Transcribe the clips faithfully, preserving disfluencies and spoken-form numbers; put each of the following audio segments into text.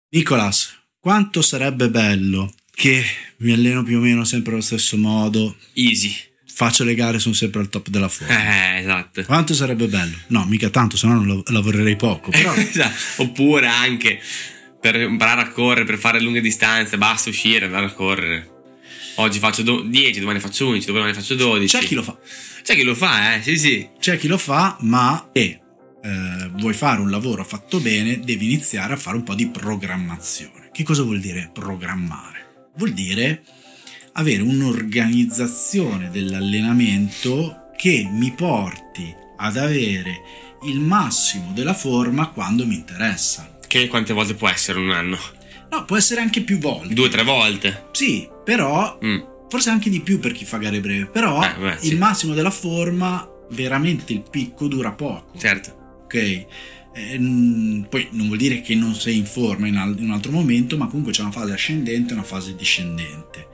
Nicolas, quanto sarebbe bello che mi alleno più o meno sempre allo stesso modo, Easy. faccio le gare, sono sempre al top della forma. Eh, esatto. Quanto sarebbe bello? No, mica tanto, se no non lav- lavorerei poco. Però Esatto. Oppure anche per imparare a correre, per fare lunghe distanze, basta uscire e andare a correre. Oggi faccio do- dieci, domani faccio undici, domani faccio dodici. c'è chi lo fa. C'è chi lo fa, eh, sì sì. C'è chi lo fa, ma e eh, vuoi fare un lavoro fatto bene, devi iniziare a fare un po' di programmazione. Che cosa vuol dire programmare? Vuol dire avere un'organizzazione dell'allenamento che mi porti ad avere il massimo della forma quando mi interessa. Che quante volte può essere un anno? No, può essere anche più volte. Due o tre volte. Sì, però Mm. forse anche di più per chi fa gare breve. Però Eh, beh, sì. il massimo della forma, veramente il picco dura poco. Certo. Ok? Eh, n- poi non vuol dire che non sei in forma in, al- in un altro momento, ma comunque c'è una fase ascendente e una fase discendente.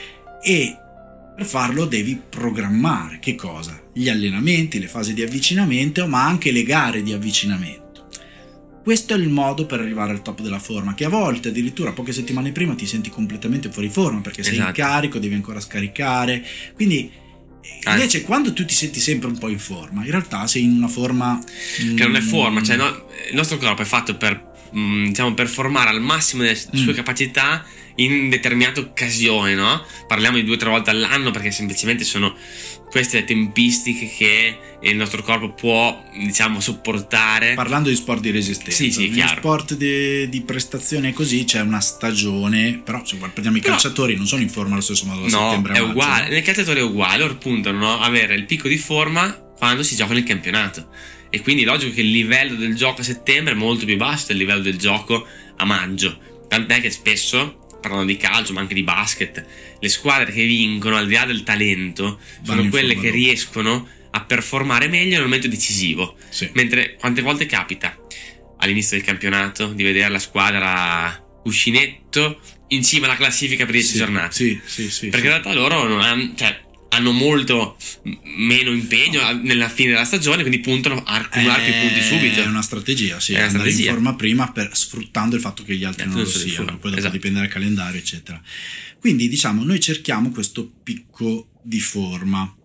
E per farlo devi programmare che cosa? Gli allenamenti, le fasi di avvicinamento, ma anche le gare di avvicinamento. Questo è il modo per arrivare al top della forma, che a volte addirittura poche settimane prima ti senti completamente fuori forma perché sei Esatto. in carico, devi ancora scaricare. Quindi invece quando tu ti senti sempre un po' in forma, in realtà sei in una forma Che non è forma, cioè no, il nostro corpo è fatto per mm, diciamo performare al massimo delle sue Mm. capacità in determinate occasioni, no? Parliamo di due o tre volte all'anno perché semplicemente sono queste le tempistiche che il nostro corpo può, diciamo, sopportare. Parlando di sport di resistenza, Sì, sì, negli chiaro. sport di, di prestazione così c'è una stagione, però se prendiamo i Però- calciatori non sono in forma allo stesso modo da No, settembre a è maggio, uguale. no? Nel calciatore è uguale, loro puntano, no? A avere il picco di forma quando si gioca nel campionato. E quindi è logico che il livello del gioco a settembre è molto più basso del livello del gioco a maggio. Tant'è che spesso, parlando di calcio ma anche di basket, le squadre che vincono al di là del talento Vanno sono in quelle forma che dopo. riescono a performare meglio nel momento decisivo. Sì. Mentre quante volte capita all'inizio del campionato di vedere la squadra cuscinetto in cima alla classifica per dieci Sì, giornate? sì, sì, sì, Perché sì. in realtà loro non hanno, cioè, hanno molto m- meno impegno a- nella fine della stagione, quindi puntano a accumulare più punti subito. È una strategia, sì, È una andare strategia. in forma prima per, sfruttando il fatto che gli altri Eh, non lo non sono in siano, forma, poi dopo esatto. dipende dal calendario, eccetera. Quindi diciamo, noi cerchiamo questo picco di forma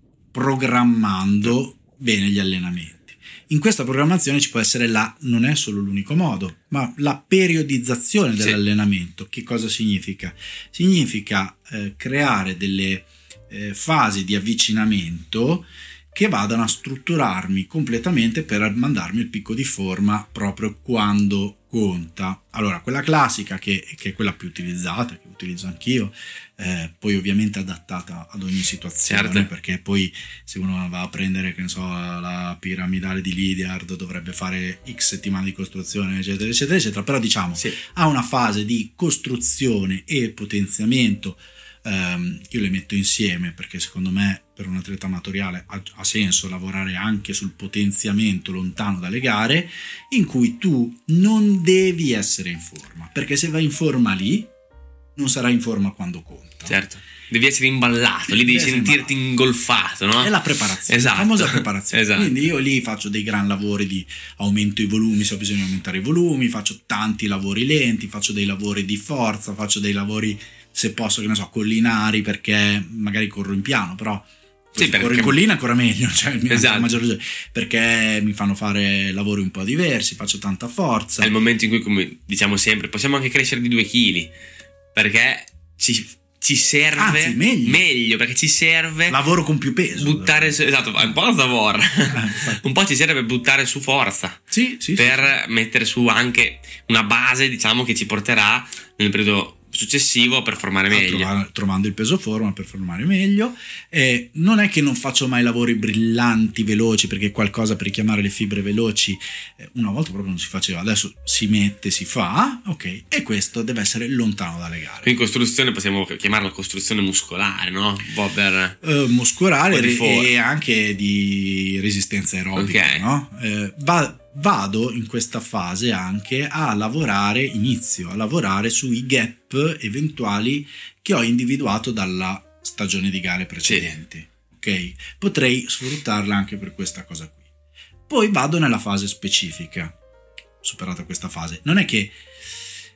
programmando bene gli allenamenti. In questa programmazione ci può essere la, non è solo l'unico modo, ma la periodizzazione Sì. dell'allenamento. Che cosa significa? Significa eh, creare delle eh, fasi di avvicinamento che vadano a strutturarmi completamente per mandarmi il picco di forma proprio quando conta. Allora, quella classica che, che è quella più utilizzata, che utilizzo anch'io, eh, poi ovviamente adattata ad ogni situazione, Certo. perché poi se uno va a prendere, che ne so, la piramidale di Lydiard dovrebbe fare x settimane di costruzione, eccetera, eccetera, eccetera, però diciamo Sì. ha una fase di costruzione e potenziamento. Ehm, io le metto insieme perché secondo me per un atleta amatoriale ha, ha senso lavorare anche sul potenziamento lontano dalle gare, in cui tu non devi essere in forma, perché se vai in forma lì non sarai in forma quando conta. Certo. Devi essere imballato, lì Devi devi essere sentirti ingolfato, no? È la preparazione, Esatto. la famosa preparazione. Esatto. Quindi io lì faccio dei gran lavori di aumento i volumi se ho bisogno di aumentare i volumi, faccio tanti lavori lenti, faccio dei lavori di forza, faccio dei lavori, se posso, che ne so, collinari, perché magari corro in piano, però Sì, se perché- corro in collina ancora meglio, cioè mi Esatto. la maggior ragione, perché mi fanno fare lavori un po' diversi, faccio tanta forza. È il momento in cui, come diciamo sempre, possiamo anche crescere di due chili, perché ci, ci serve Anzi, meglio. perché ci serve Lavoro con più peso. buttare su, esatto, un po' da lavoro. infatti. Un po' ci serve per buttare su forza, Sì, sì, sì. per mettere su anche una base, diciamo, che ci porterà nel periodo successivo a performare a meglio. trovare- trovando il peso forma per formare meglio. Eh, non è che non faccio mai lavori brillanti, veloci, perché qualcosa per richiamare le fibre veloci eh, una volta proprio non si faceva, adesso si mette, si fa, ok, e questo deve essere lontano dalle gare. Quindi costruzione possiamo chiamarla costruzione muscolare, no? Un po' per... Eh, muscolare Un po' di forza. e anche di resistenza aerobica, Ok. no? Eh, va- vado in questa fase anche a lavorare, inizio a lavorare sui gap eventuali che ho individuato dalla stagione di gare precedenti. Ok? Potrei sfruttarla anche per questa cosa qui. Poi vado nella fase specifica. Superata questa fase, non è che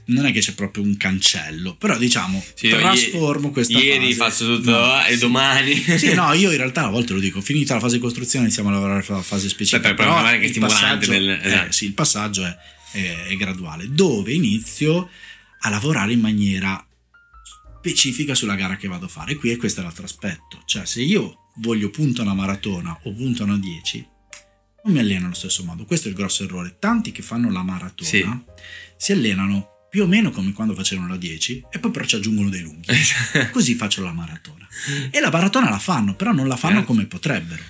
non è che c'è proprio un cancello, però diciamo sì, trasformo ieri, questa ieri fase. faccio tutto no, e sì. domani sì no io in realtà a volte lo dico, finita la fase di costruzione iniziamo a lavorare sulla fase specifica. Beh, però è anche stimolante passaggio, nel, esatto. eh, sì, il passaggio è, è, è graduale, dove inizio a lavorare in maniera specifica sulla gara che vado a fare. E qui è questo è l'altro aspetto, cioè se io voglio punto a una maratona o punto a una dieci, non mi alleno allo stesso modo. Questo è il grosso errore. Tanti che fanno la maratona sì. si allenano più o meno come quando facevano la dieci e poi però ci aggiungono dei lunghi. Così faccio la maratona. E la maratona la fanno, però non la fanno certo. come potrebbero.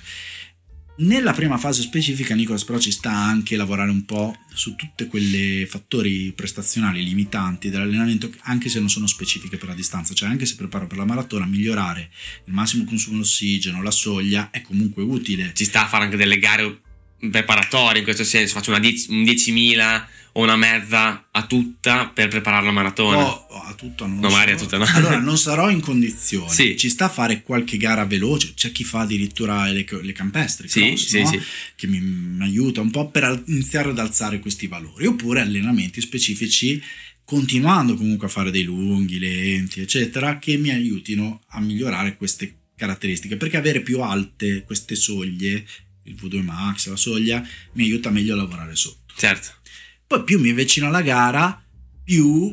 Nella prima fase specifica, Nicolas, però ci sta anche lavorare un po' su tutte quelle fattori prestazionali limitanti dell'allenamento, anche se non sono specifiche per la distanza. Cioè anche se preparo per la maratona, migliorare il massimo consumo di ossigeno, la soglia è comunque utile. Ci sta a fare anche delle gare preparatorie in questo senso, faccio una dieci, un diecimila o una mezza a tutta per preparare la maratona. No, a tutta non no, so. magari a tutta no. Allora non sarò in condizione. Sì. Ci sta a fare qualche gara veloce, c'è chi fa addirittura le, le campestri, sì, cross, sì, no? sì. Che mi, mi aiuta un po' per al, iniziare ad alzare questi valori, oppure allenamenti specifici continuando comunque a fare dei lunghi, lenti, eccetera, che mi aiutino a migliorare queste caratteristiche, perché avere più alte queste soglie, il V due Max, la soglia, mi aiuta meglio a lavorare sotto. Certo. Poi più mi avvicino alla gara, più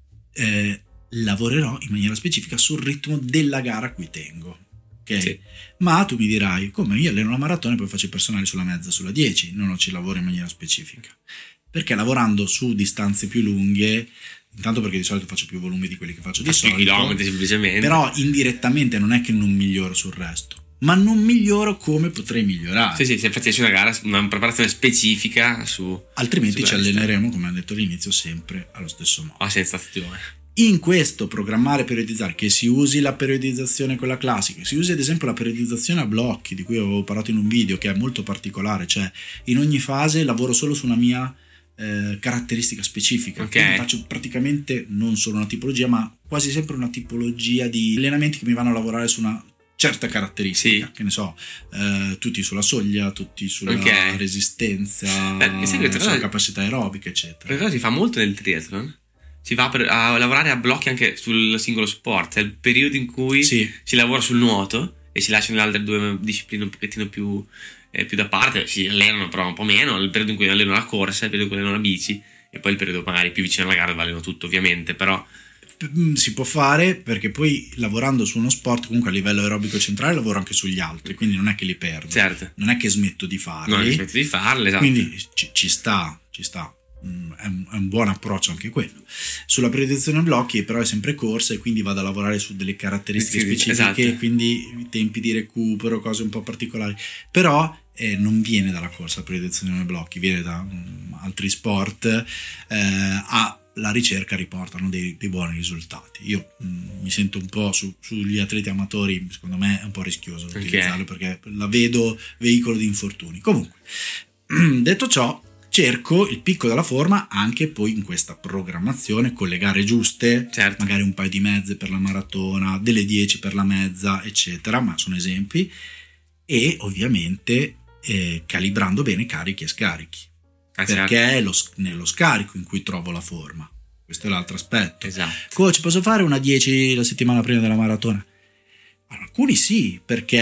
eh, lavorerò in maniera specifica sul ritmo della gara a cui tengo. Ok? Sì. Ma tu mi dirai, come io alleno la maratona e poi faccio i personali sulla mezza, sulla dieci, non ci lavoro in maniera specifica. Perché lavorando su distanze più lunghe, intanto perché di solito faccio più volumi di quelli che faccio di faccio solito, chilometri semplicemente, però indirettamente non è che non miglioro sul resto, ma non miglioro come potrei migliorare. Sì, sì, se facessi una gara, una preparazione specifica su... Altrimenti su ci alleneremo, come ho detto all'inizio, sempre allo stesso modo. A sensazione. In questo programmare e periodizzare, che si usi la periodizzazione quella classica, si usi ad esempio la periodizzazione a blocchi, di cui avevo parlato in un video, che è molto particolare, cioè in ogni fase lavoro solo su una mia eh, caratteristica specifica. Okay. Quindi faccio praticamente non solo una tipologia, ma quasi sempre una tipologia di allenamenti che mi vanno a lavorare su una certa caratteristica, sì. Che ne so, eh, tutti sulla soglia, tutti sulla okay. resistenza, eh, sulla cosa, capacità aerobica, eccetera. Perché si fa molto nel triathlon, si va per, a lavorare a blocchi anche sul singolo sport, è il periodo in cui sì. si lavora sul nuoto e si lasciano le altre due discipline un pochettino più, eh, più da parte, si allenano però un po' meno, il periodo in cui allenano la corsa, il periodo in cui allenano la bici e poi il periodo magari più vicino alla gara dove allenano tutto ovviamente, però si può fare, perché poi lavorando su uno sport comunque a livello aerobico centrale lavoro anche sugli altri, quindi non è che li perdo, certo. non è che smetto di farli, non è che smetto di farli, esatto. Quindi ci, ci sta, ci sta, mm, è, un, è un buon approccio anche quello. Sulla periodizzazione a blocchi però è sempre corsa e quindi vado a lavorare su delle caratteristiche sì, specifiche, esatto. Quindi tempi di recupero, cose un po' particolari, però eh, non viene dalla corsa la periodizzazione a blocchi, viene da um, altri sport, eh, a la ricerca riportano dei, dei buoni risultati. Io mh, mi sento un po' su, sugli atleti amatori, secondo me è un po' rischioso okay. utilizzarlo, perché la vedo veicolo di infortuni. Comunque, detto ciò, cerco il picco della forma anche poi in questa programmazione con le gare giuste, certo. magari un paio di mezze per la maratona, delle dieci per la mezza, eccetera, ma sono esempi, e ovviamente eh, calibrando bene carichi e scarichi. Ah, perché certo. è lo, nello scarico in cui trovo la forma. Questo è l'altro aspetto. Esatto. Coach, posso fare una dieci la settimana prima della maratona? Allora, alcuni sì,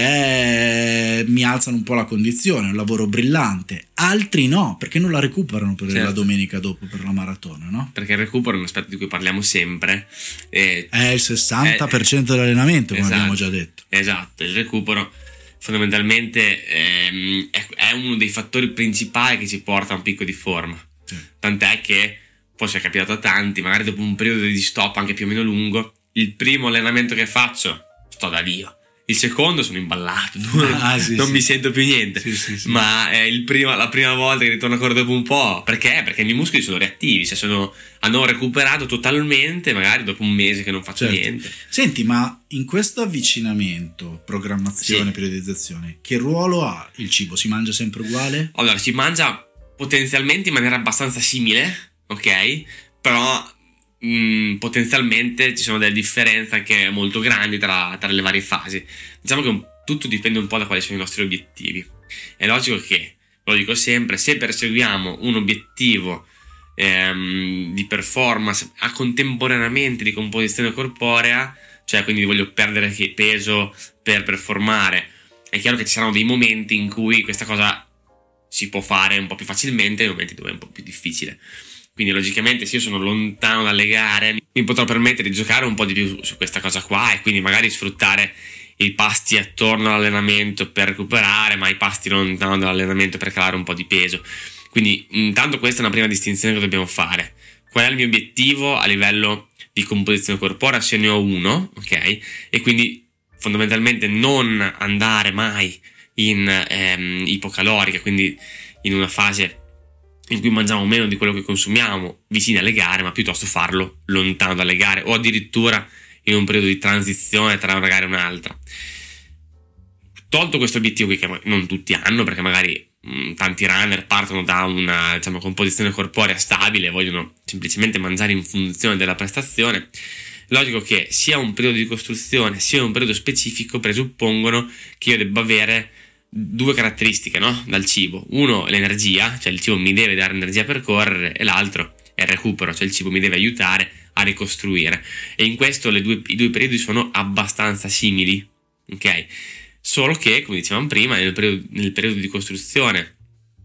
perché mi alzano un po' la condizione, è un lavoro brillante. Altri no, perché non la recuperano per certo. la domenica dopo per la maratona, no? Perché il recupero è un aspetto di cui parliamo sempre. E è il sessanta per cento è, dell'allenamento, come esatto. abbiamo già detto. Esatto, il recupero fondamentalmente ehm, è, è uno dei fattori principali che ci porta a un picco di forma, sì. Tant'è che forse è capitato a tanti, magari dopo un periodo di stop anche più o meno lungo, il primo allenamento che faccio sto da Dio, il secondo sono imballato, ah, sì, non sì. mi sento più niente, sì, sì, sì. ma è il primo, la prima volta che ritorno a correre dopo un po', perché? Perché i miei muscoli sono reattivi, se sono, hanno recuperato totalmente magari dopo un mese che non faccio certo. niente. Senti, ma in questo avvicinamento, programmazione, sì. periodizzazione, che ruolo ha il cibo? Si mangia sempre uguale? Allora, si mangia potenzialmente in maniera abbastanza simile, ok? Però mh, potenzialmente ci sono delle differenze anche molto grandi tra, tra le varie fasi. Diciamo che un, tutto dipende un po' da quali sono i nostri obiettivi. È logico che, lo dico sempre, se perseguiamo un obiettivo ehm, di performance, a contemporaneamente di composizione corporea, cioè quindi voglio perdere peso per performare. È chiaro che ci saranno dei momenti in cui questa cosa si può fare un po' più facilmente e momenti dove è un po' più difficile. Quindi logicamente se io sono lontano dalle gare mi potrò permettere di giocare un po' di più su questa cosa qua e quindi magari sfruttare i pasti attorno all'allenamento per recuperare, ma i pasti lontano dall'allenamento per calare un po' di peso. Quindi intanto questa è una prima distinzione che dobbiamo fare. Qual è il mio obiettivo a livello di composizione corporea? Se ne ho uno, ok? E quindi fondamentalmente non andare mai in ehm, ipocalorica, quindi in una fase in cui mangiamo meno di quello che consumiamo vicini alle gare, ma piuttosto farlo lontano dalle gare o addirittura in un periodo di transizione tra una gara e un'altra. Tolto questo obiettivo qui, che non tutti hanno, perché magari mh, tanti runner partono da una, diciamo, composizione corporea stabile e vogliono semplicemente mangiare in funzione della prestazione. Logico che sia un periodo di costruzione sia un periodo specifico presuppongono che io debba avere due caratteristiche, no? Dal cibo. Uno, l'energia, cioè il cibo mi deve dare energia per correre, e l'altro è il recupero, cioè il cibo mi deve aiutare a ricostruire. E in questo le due, i due periodi sono abbastanza simili, ok? Solo che, come dicevamo prima, nel periodo, nel periodo di costruzione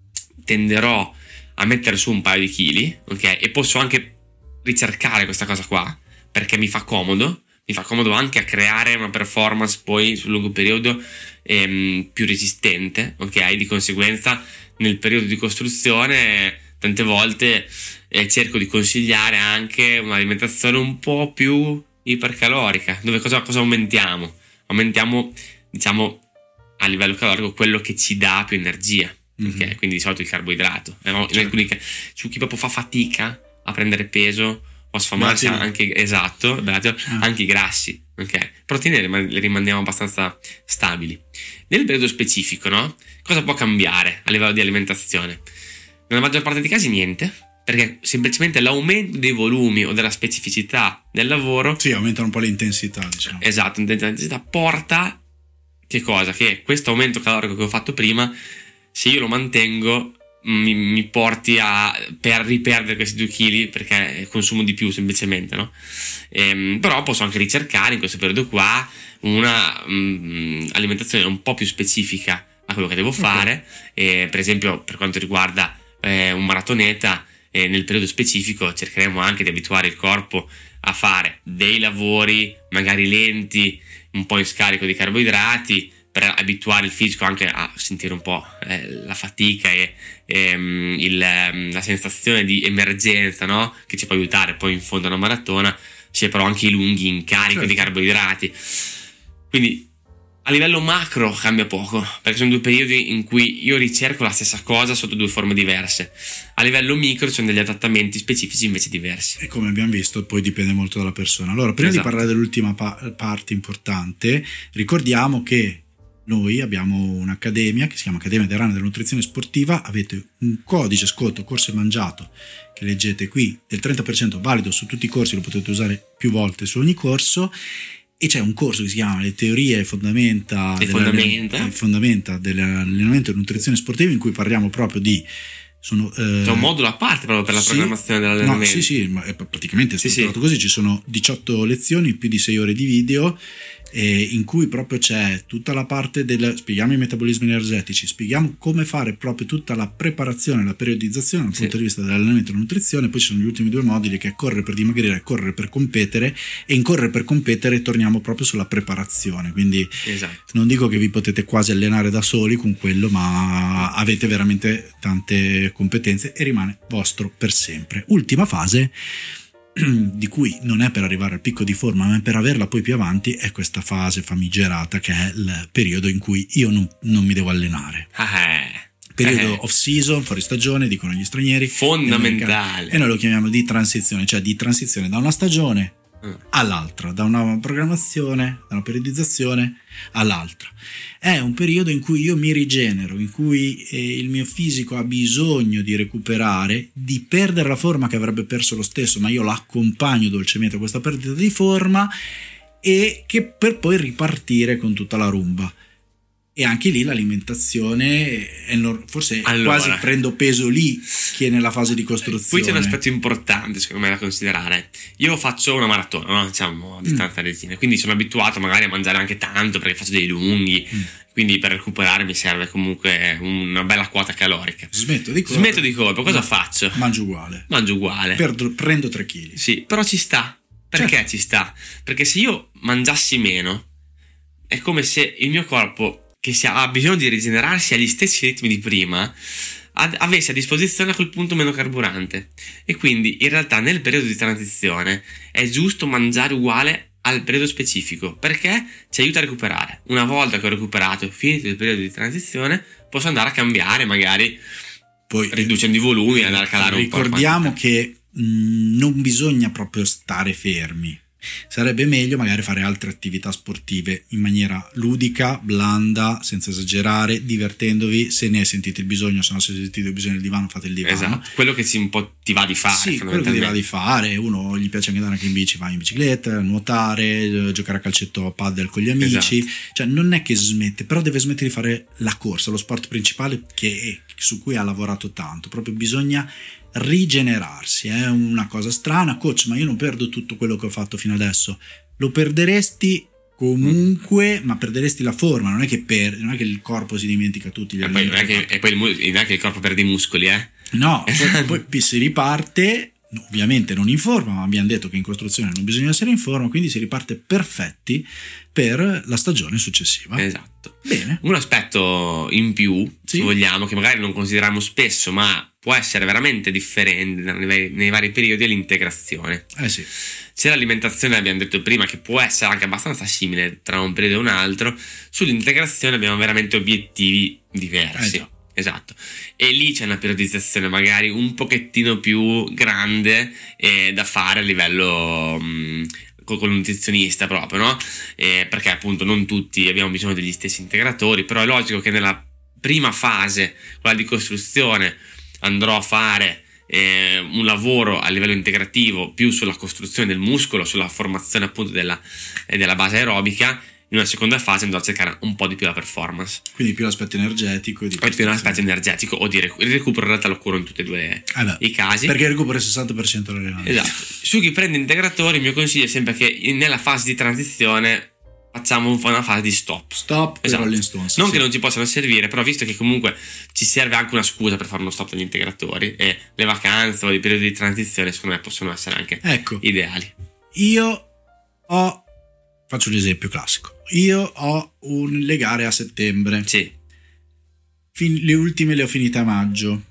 tenderò a mettere su un paio di chili, ok? E posso anche ricercare questa cosa qua perché mi fa comodo. Mi fa comodo anche a creare una performance poi sul lungo periodo ehm, più resistente, ok? Di conseguenza nel periodo di costruzione tante volte eh, cerco di consigliare anche un'alimentazione un po' più ipercalorica, dove cosa, cosa aumentiamo? Aumentiamo, diciamo, a livello calorico quello che ci dà più energia, mm-hmm. ok? Quindi di solito il carboidrato. In certo. alcuni, su chi proprio fa fatica a prendere peso o sfamarsi anche, esatto, ah. anche i grassi, ok? Proteine le rimandiamo abbastanza stabili. Nel periodo specifico, no? Cosa può cambiare a livello di alimentazione? Nella maggior parte dei casi niente, perché semplicemente l'aumento dei volumi o della specificità del lavoro, sì, aumentano un po' l'intensità, diciamo. Esatto, l'intensità porta che cosa? Che questo aumento calorico che ho fatto prima, se io lo mantengo, Mi, mi porti a per riperdere questi due chili perché consumo di più semplicemente, no? Ehm, però posso anche ricercare in questo periodo qua una um, alimentazione un po' più specifica a quello che devo fare, okay. E, per esempio per quanto riguarda eh, un maratoneta, eh, nel periodo specifico cercheremo anche di abituare il corpo a fare dei lavori magari lenti, un po' in scarico di carboidrati, per abituare il fisico anche a sentire un po' eh, la fatica e ehm, il, la sensazione di emergenza, no? Che ci può aiutare poi in fondo a una maratona, c'è però anche i lunghi incarichi, certo. di carboidrati. Quindi a livello macro cambia poco, perché sono due periodi in cui io ricerco la stessa cosa sotto due forme diverse. A livello micro ci sono degli adattamenti specifici invece diversi. E come abbiamo visto poi dipende molto dalla persona. Allora, prima esatto. di parlare dell'ultima pa- parte importante, ricordiamo che noi abbiamo un'accademia che si chiama Accademia dei Runner della Nutrizione Sportiva. Avete un codice sconto corso e mangiato che leggete qui del trenta per cento valido su tutti i corsi, lo potete usare più volte su ogni corso, e c'è un corso che si chiama Le teorie e fondamenta, le fondamenta. fondamenta dell'allenamento e nutrizione sportiva, in cui parliamo proprio di sono, eh, c'è un modulo a parte proprio per la sì, programmazione dell'allenamento. No, sì, sì, ma è praticamente strutturato sì, sì. così. Ci sono diciotto lezioni, più di sei ore di video, eh, in cui proprio c'è tutta la parte del spieghiamo i metabolismi energetici, spieghiamo come fare proprio tutta la preparazione, la periodizzazione dal sì. punto di vista dell'allenamento e della nutrizione. Poi ci sono gli ultimi due moduli, che è correre per dimagrire e correre per competere, e in correre per competere torniamo proprio sulla preparazione. Quindi esatto. non dico che vi potete quasi allenare da soli con quello, ma avete veramente tante competenze e rimane vostro per sempre. Ultima fase, di cui non è per arrivare al picco di forma, ma è per averla poi più avanti, è questa fase famigerata che è il periodo in cui io non, non mi devo allenare. Periodo off season, fuori stagione, dicono gli stranieri, fondamentale, e noi lo chiamiamo di transizione, cioè di transizione da una stagione all'altra, da una programmazione, da una periodizzazione all'altra. È un periodo in cui io mi rigenero, in cui eh, il mio fisico ha bisogno di recuperare, di perdere la forma che avrebbe perso lo stesso, ma io l'accompagno dolcemente a questa perdita di forma, e che per poi ripartire con tutta la rumba. E anche lì l'alimentazione è nor- forse Allora. quasi prendo peso lì che nella fase di costruzione. Poi c'è un aspetto importante secondo me da considerare. Io faccio una maratona, no? Diciamo a distanza mm. quindi sono abituato magari a mangiare anche tanto perché faccio dei lunghi, mm. quindi per recuperare mi serve comunque una bella quota calorica. Smetto di correre. Smetto di correre, cosa faccio? Mangio uguale. Mangio uguale. Perdo, prendo tre chili. Sì, però ci sta. Perché certo. ci sta? Perché se io mangiassi meno è come se il mio corpo, che si ha, ha bisogno di rigenerarsi agli stessi ritmi di prima, ad, avesse a disposizione a quel punto meno carburante. E quindi in realtà nel periodo di transizione è giusto mangiare uguale al periodo specifico, perché ci aiuta a recuperare. Una volta che ho recuperato, finito il periodo di transizione, posso andare a cambiare, magari poi riducendo i volumi e andare a calare un po'. Ricordiamo che mh, non bisogna proprio stare fermi. Sarebbe meglio magari fare altre attività sportive in maniera ludica, blanda, senza esagerare, divertendovi. Se ne sentite il bisogno, se no se sentite il bisogno del divano, fate il divano. Esatto, quello che si un po' ti va di fare. Sì, quello che ti va di fare. Uno gli piace anche andare anche in bici, va in bicicletta, nuotare, giocare a calcetto a paddle con gli amici. Esatto. Cioè non è che smette, però deve smettere di fare la corsa, lo sport principale che è, su cui ha lavorato tanto. Proprio bisogna rigenerarsi. È una cosa strana. Coach, ma io non perdo tutto quello che ho fatto fino adesso. Lo perderesti comunque, mm. ma perderesti la forma. Non è che per, non è che il corpo si dimentica tutti gli e poi, non è che, e poi il, non è che il corpo perde i muscoli, eh? No, poi, poi si riparte. Ovviamente non in forma, ma abbiamo detto che in costruzione non bisogna essere in forma, quindi si riparte perfetti per la stagione successiva. Esatto. Bene. Un aspetto in più, sì. se vogliamo, che magari non consideriamo spesso, ma può essere veramente differente nei vari, nei vari periodi, è l'integrazione. Eh sì. C'è l'alimentazione, abbiamo detto prima, che può essere anche abbastanza simile tra un periodo e un altro. Sull'integrazione abbiamo veramente obiettivi diversi. Eh Esatto, e lì c'è una periodizzazione magari un pochettino più grande eh, da fare a livello mh, con un nutrizionista proprio, no? Eh, perché appunto non tutti abbiamo bisogno degli stessi integratori, però è logico che nella prima fase, quella di costruzione, andrò a fare eh, un lavoro a livello integrativo più sulla costruzione del muscolo, sulla formazione appunto della, eh, della base aerobica. In una seconda fase andrò a cercare un po' di più la performance, quindi più l'aspetto energetico, di più l'aspetto energetico o di recupero. Il recupero in realtà lo curo in tutti e due eh beh, i casi, perché il recupero è il sessanta per cento dell'allenamento. Esatto. Su chi prende integratori, il mio consiglio è sempre che nella fase di transizione facciamo una fase di stop stop esatto. Rolling Stones, non sì. che non ci possano servire, però visto che comunque ci serve anche una scusa per fare uno stop degli integratori, e le vacanze o i periodi di transizione secondo me possono essere anche ecco, ideali. Io ho faccio l'esempio classico. Io ho un, le gare a settembre. Sì. Fin, le ultime le ho finite a maggio.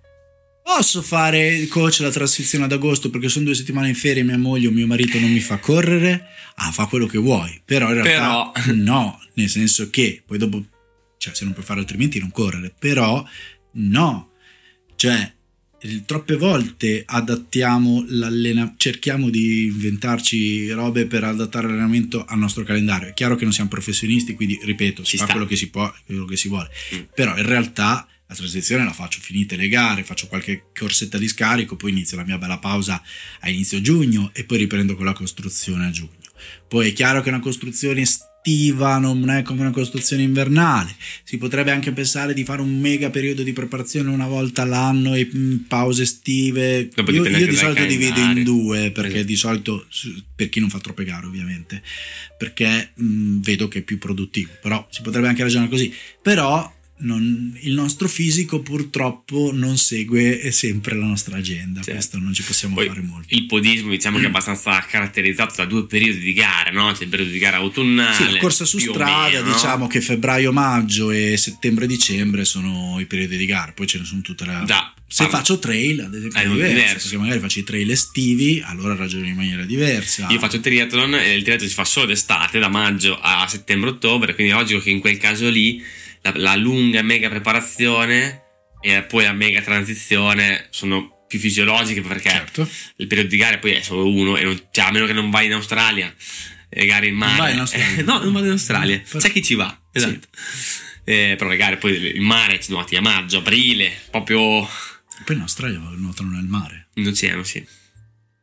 Posso fare, coach, la transizione ad agosto perché sono due settimane in ferie, mia moglie o mio marito non mi fa correre? Ah, fa quello che vuoi. Però in realtà però... no, nel senso che poi dopo, cioè se non puoi fare altrimenti non correre. Però no, cioè troppe volte adattiamo l'allenamento, cerchiamo di inventarci robe per adattare l'allenamento al nostro calendario. È chiaro che non siamo professionisti, quindi ripeto, si, si fa sta. quello che si può, quello che si vuole. Mm. Però in realtà la transizione la faccio finite le gare, faccio qualche corsetta di scarico, poi inizio la mia bella pausa a inizio giugno e poi riprendo con la costruzione a giugno. Poi è chiaro che una costruzione estiva non è come una costruzione invernale. Si potrebbe anche pensare di fare un mega periodo di preparazione una volta all'anno e pause estive. Io, io di solito divido in due, perché esatto. di solito, per chi non fa troppe gare ovviamente, perché mh, vedo che è più produttivo. Però si potrebbe anche ragionare così. Però non, il nostro fisico purtroppo non segue sempre la nostra agenda, certo. Questo non ci possiamo Poi, fare molto. Il podismo diciamo mm. che è abbastanza caratterizzato da due periodi di gara, no? C'è il periodo di gara autunnale, sì, la corsa su strada, meno, diciamo no? che febbraio-maggio e settembre-dicembre sono i periodi di gara, poi ce ne sono tutte le... Già, se parla. Faccio trail ad esempio è diverso, diverso, perché magari faccio i trail estivi, allora ragiono in maniera diversa. Io faccio triathlon e il triathlon si fa solo d'estate, da maggio a settembre-ottobre, quindi è logico che in quel caso lì La, la lunga mega preparazione e poi la mega transizione sono più fisiologiche, perché certo. il periodo di gare poi è solo uno e non, cioè, a meno che non vai in Australia le gare in mare. Non vai in Australia. no, non vado in Australia, no, c'è chi ci va, esatto. Sì. Eh, però le gare poi in mare ci nuoti a maggio, aprile, proprio poi in Australia nuotano nel mare, in oceano, sì.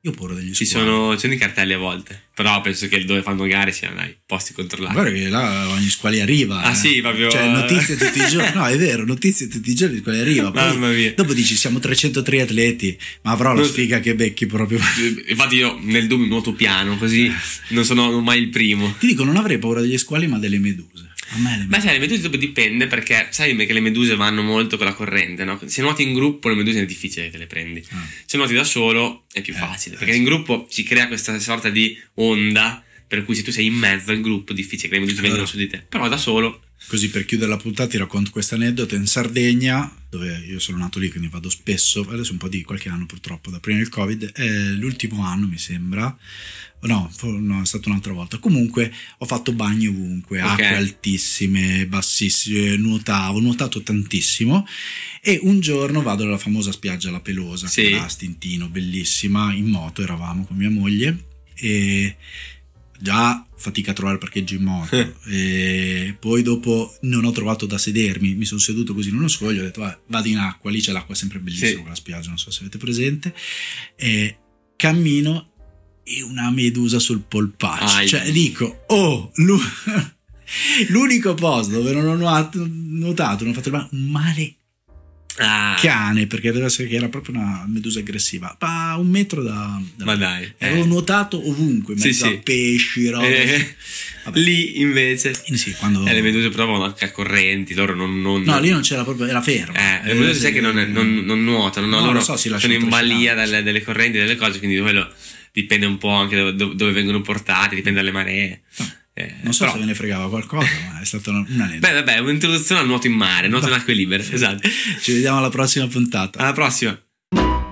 Io ho paura degli Ci squali. sono, ci sono i cartelli a volte, però penso che dove fanno gare siano dai posti controllati. Guarda che là ogni squali arriva. Ah eh. sì, proprio. Cioè notizie tutti i giorni. No, è vero, notizie tutti i giorni di squali arriva. Poi Mamma mia. dopo dici siamo trecentotré atleti, ma avrò la Non- sfiga che becchi proprio. Infatti io nel dubbio nuoto piano, così non sono mai il primo. Ti dico, non avrei paura degli squali, ma delle meduse. A me le Beh, meduse. sai, le meduse dopo dipende perché sai che le meduse vanno molto con la corrente, no? Se nuoti in gruppo le meduse è difficile che te le prendi. Ah. Se nuoti da solo è più Eh, facile, eh, perché sì. in gruppo si crea questa sorta di onda, per cui se tu sei in mezzo al gruppo è difficile che le meduse Allora. vengano su di te. Però da solo Così per chiudere la puntata ti racconto questo aneddoto. In Sardegna, dove io sono nato lì, quindi vado spesso, adesso un po' di qualche anno purtroppo, da prima del Covid, è l'ultimo anno mi sembra, no, fo- no, è stato un'altra volta. Comunque ho fatto bagni ovunque, Ok. acque altissime, bassissime, nuotavo, ho nuotato tantissimo e un giorno vado alla famosa spiaggia La Pelosa, Sì. che era a Stintino, bellissima, in moto eravamo con mia moglie e... già fatica a trovare il parcheggio in moto e poi dopo non ho trovato da sedermi, mi sono seduto così in uno scoglio, ho detto "Vabbè, vado in acqua", lì c'è l'acqua sempre bellissima, Sì. quella spiaggia, non so se avete presente, e cammino e una medusa sul polpaccio, Ai. cioè dico oh l'u- l'unico posto dove non ho nuotato, nuotato non ho fatto il bagno, un male ah, cane, perché deve essere che era proprio una medusa aggressiva, ma un metro da, da ma dai. eh. avevo nuotato ovunque, in Sì, mezzo sì. a pesci, roba. Eh, Vabbè. lì invece Eh sì, quando... eh, le meduse provano anche a correnti, loro non, non No, lì non c'era proprio, era fermo. Eh, le meduse sai che non, non, non nuotano, no? No, Loro lo so, si sono lasciano in balia trascinare. dalle, delle correnti, delle cose, quindi quello dipende un po' anche da dove, dove vengono portati, dipende dalle maree. Eh, Non so però- se ve ne fregava qualcosa, ma è stata una, una Beh, vabbè, un'introduzione al nuoto in mare, nuoto in acque libere, esatto. Ci vediamo alla prossima puntata. Alla prossima.